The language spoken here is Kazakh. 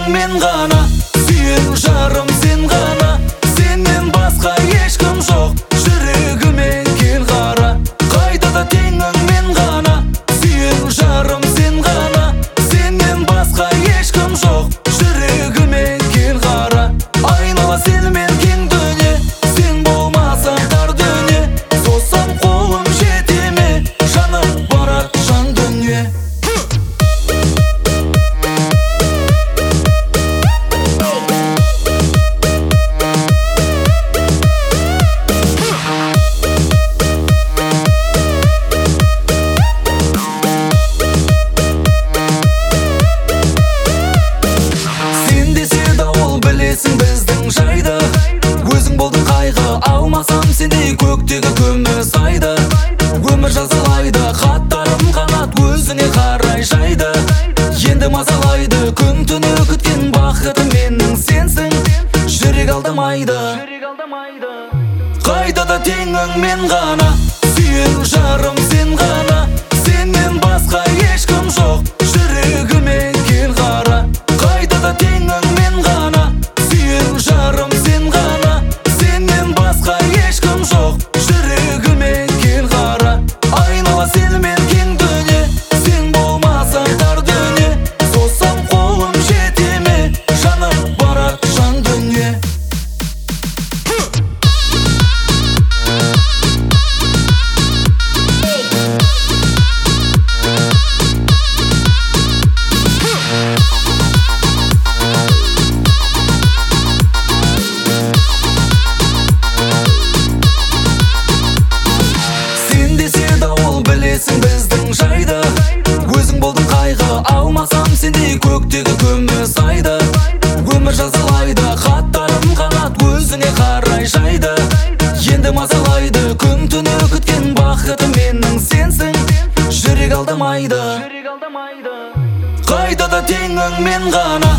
мен ғана, сүйер жарым сен ғана. Сенен басқа ешкім жоқ, жүрегіме кел қара. Қайда теңің мен ғана, сүйер жарым сен ғана. Сенен басқа ешкім жоқ, жүрегіме кел қара. Айнала сенімен кең дүние, сен болмасаң тар дүние. Созсам қолым жете ме, жаным барады жан дүние. Біздің жайды өзің болдың қайғы, алмасам сендей көктегі күміс айды. Өмір жазалайды, хаттарым қанат өзіне қарай жайды. Енді мазалайды, күн түні күткен бақытым менің сенсің, жүрек алдамайды. Қайда теңің мен ғана, сүйер жарым сен ғана. Сенен басқа ешкім жоқ, жүрегіме кел қара. Қайда теңің мен ғана, жарым сен ғана. Сенен басқа ешкім жоқ, жүрегіме кел қара. Айнала сенімен кең дүние, сен болмасаң тар дүние. Созсам қолым жете ме, жаным барады жан дүние. Біздің жайды өзің болдың қайғы, алмасам сендей көктегі күміс айды. Өмір жазалайды, хаттарым қанат өзіне қарай жайды. Енді мазалайды, күн түні күткен бақытым менің сенсің, жүрек алдамайды. Қайда теңің мен ғана,